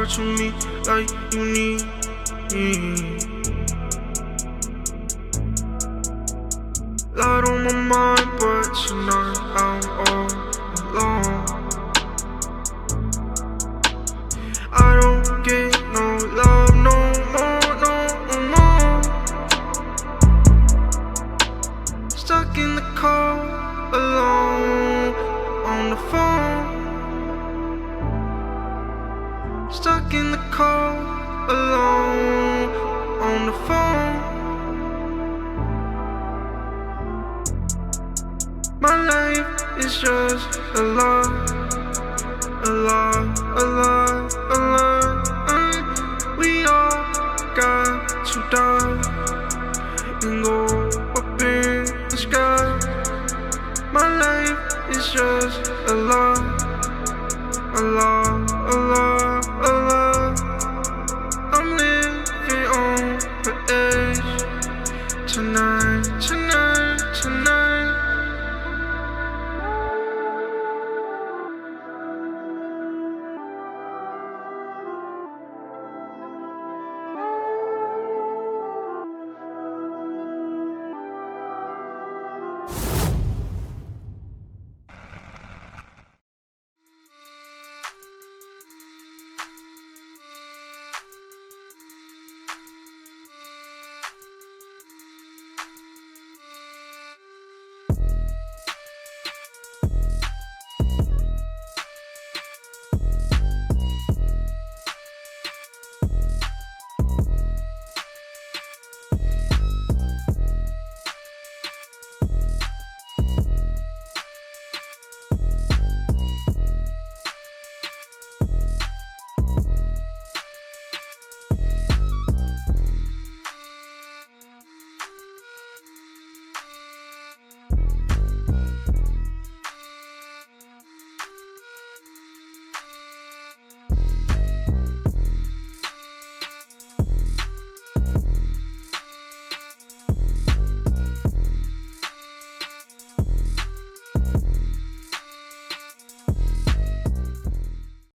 watching me like you need me. Lot on my mind, but tonight I'm all alone. I don't get no love no more, no more. Stuck in the car, alone, on the phone. Stuck in the car, alone, on the phone. My life is just a lie, a lie, a lie, a lie. We all got to die and go up in the sky. My life is just a lie, a lie, a lie.